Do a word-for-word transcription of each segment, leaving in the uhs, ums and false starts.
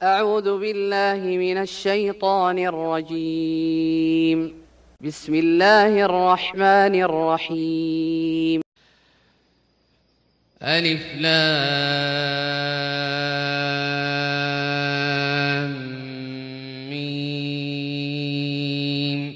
أعوذ بالله من الشيطان الرجيم. بسم الله الرحمن الرحيم. ألف لام ميم.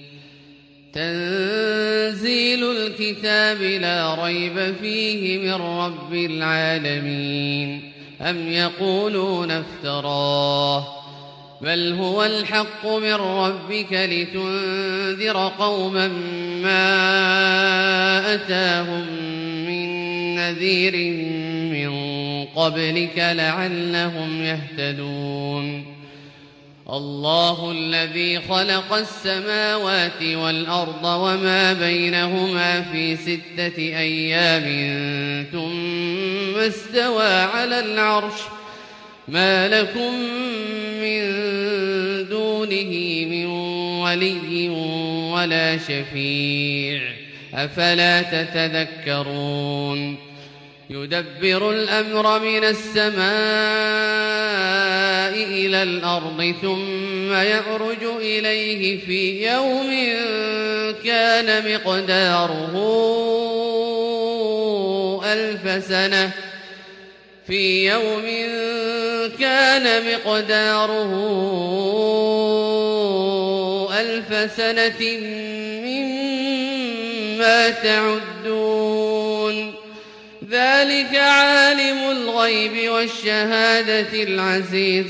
تنزيل الكتاب لا ريب فيه من رب العالمين. أم يقولون افتراه بل هو الحق من ربك لتنذر قوما ما أتاهم من نذير من قبلك لعلهم يهتدون. الله الذي خلق السماوات والأرض وما بينهما في ستة أيام ثم استوى على العرش ما لكم من دونه من ولي ولا شفيع أفلا تتذكرون. يدبر الأمر من السماء إلى الأرض ثم يعرج إليه في يوم كان مقداره ألف سنة في يوم كان مقداره ألف سنة مما تعدون. ذلك عالم الغيب والشهادة العزيز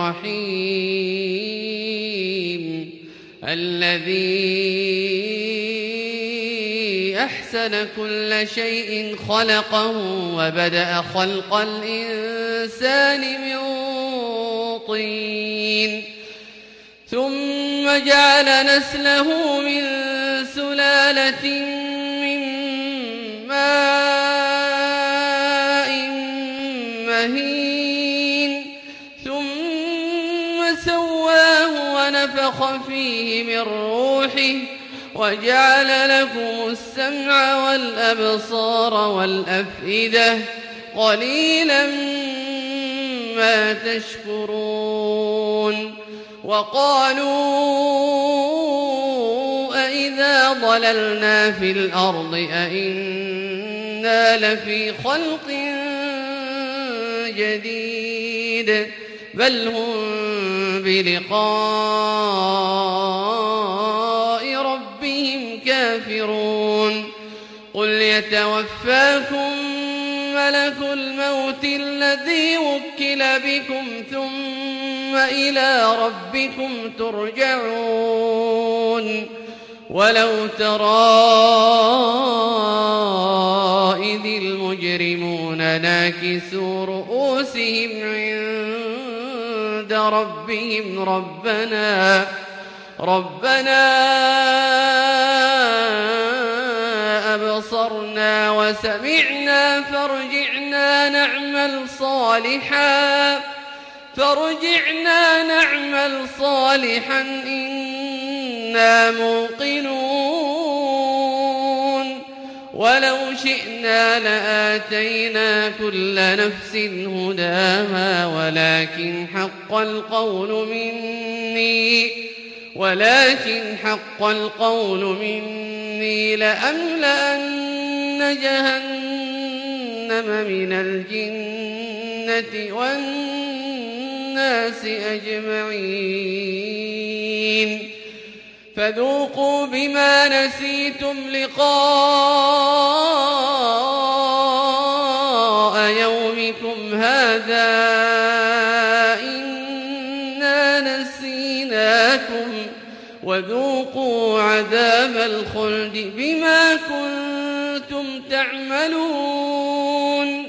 الرحيم الذي أحسن كل شيء خلقه وبدأ خلق الإنسان من طين ثم جعل نسله من سلالة من ماء مهين ثم سواه ونفخ فيه من روحه وجعل لكم السمع والأبصار والأفئدة قليلا ما تشكرون. وقالوا أئذا ضللنا في الأرض أئنا لفي خلق جديد بل هم بلقاء ربهم كافرون. قل يتوفاكم ملك الموت الذي وكل بكم ثم إلى ربكم ترجعون. ولو ترى إذ المجرمون ناكسوا رؤوسهم عند ربهم ربنا ربنا أبصرنا وسمعنا فارجعنا نعمل صالحا فارجعنا نعمل صالحا إنا موقنون. ولو شئنا لآتينا كل نفس هداها ولكن حق القول مني ولكن حق القول مني لأملأن جهنم من الجنة والناس أجمعين. فذوقوا بما نسيتم لقاء يومكم هذا إنا نسيناكم وذوقوا عذاب الخلد بما كنتم تعملون.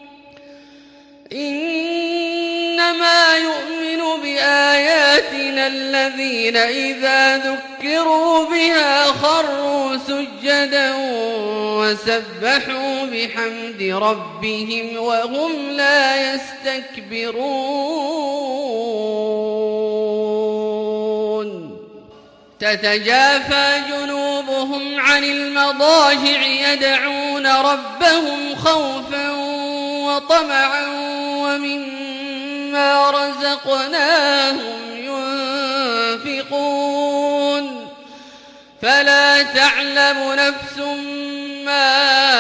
إنما يؤمن بآياتنا الذين إذا ذكروا بها خروا سجدا وسبحوا بحمد ربهم وهم لا يستكبرون. تتجافى جنوبهم عن المضاجع يدعون ربهم خوفا وطمعا ومما مما رزقناهم ينفقون فلا تعلم نفس ما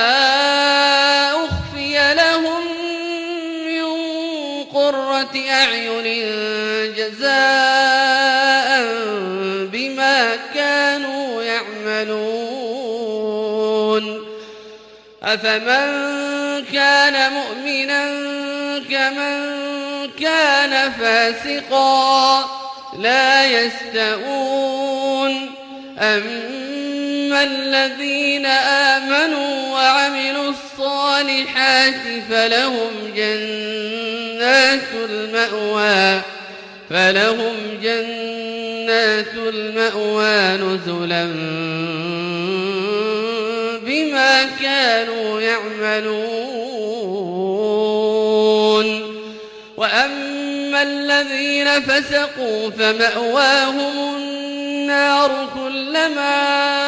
أخفي لهم من قرة أعين جزاء بما كانوا يعملون أفمن كان مؤمنا كمن كان فاسقا لا يستوون أما الذين آمنوا وعملوا الصالحات فلهم جنات المأوى فلهم جنات المأوى نزلا بما كانوا يعملون وأما الذين فسقوا فمأواهم النار كلما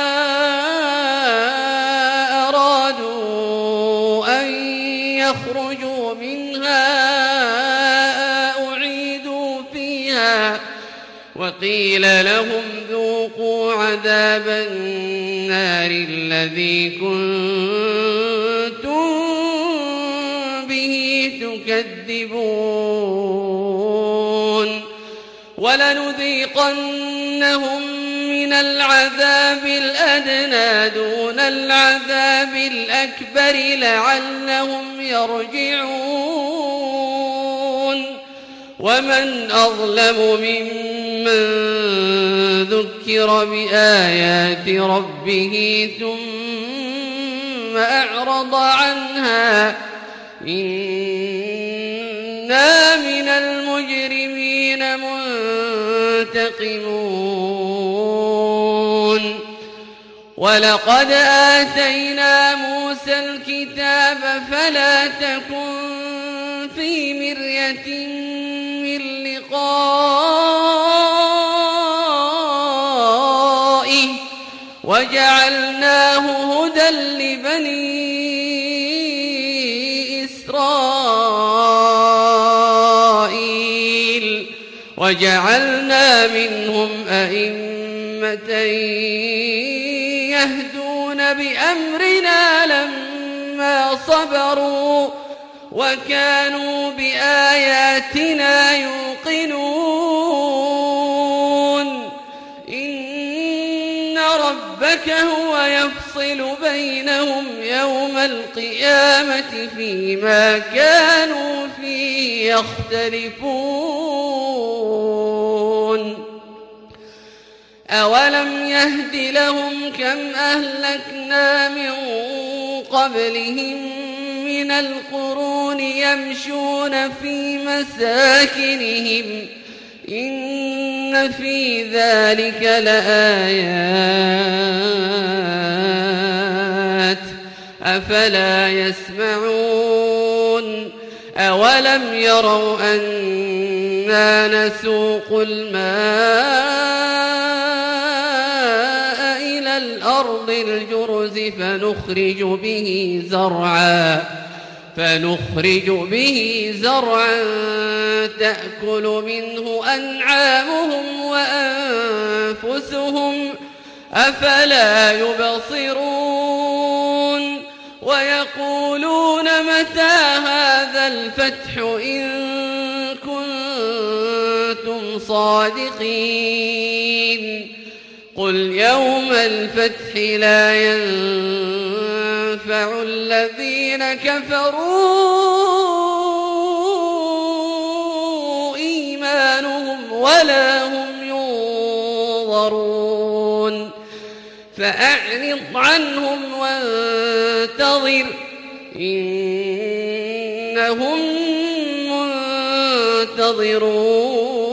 أرادوا أن يخرجوا منها أعيدوا فيها وقيل لهم ذوقوا عذاب النار الذي كنتم به تكذبون ولنذيقنهم من العذاب الأدنى دون العذاب الأكبر لعلهم يرجعون ومن أظلم ممن ذكر بآيات ربه ثم أعرض عنها إنا من المجرمين منتقمون ولقد آتينا موسى الكتاب فلا تكن في مرية من لقائه وجعلناه هدى لبني إسرائيل وجعلنا منهم أئمة يهدون بأمرنا لما صبروا وكانوا بآياتنا يوقنون إن ربك هو يفصل بينهم يوم القيامة فيما كانوا فيه يختلفون أولم يهد لهم كم أهلكنا من قبلهم من القرون يمشون في مساكنهم إن في ذلك لآيات أفلا يسمعون أولم يروا أنا نسوق الماء إلى الأرض الجرز فنخرج به زرعا فنخرج به زرعا تأكل منه أنعامهم وأنفسهم أفلا يبصرون ويقولون متى هذا الفتح إن كنتم صادقين قل يوم الفتح لا ينفع الذين كفروا إيمانهم ولا هم ينظرون فأعرض عنهم وانتظر إنهم منتظرون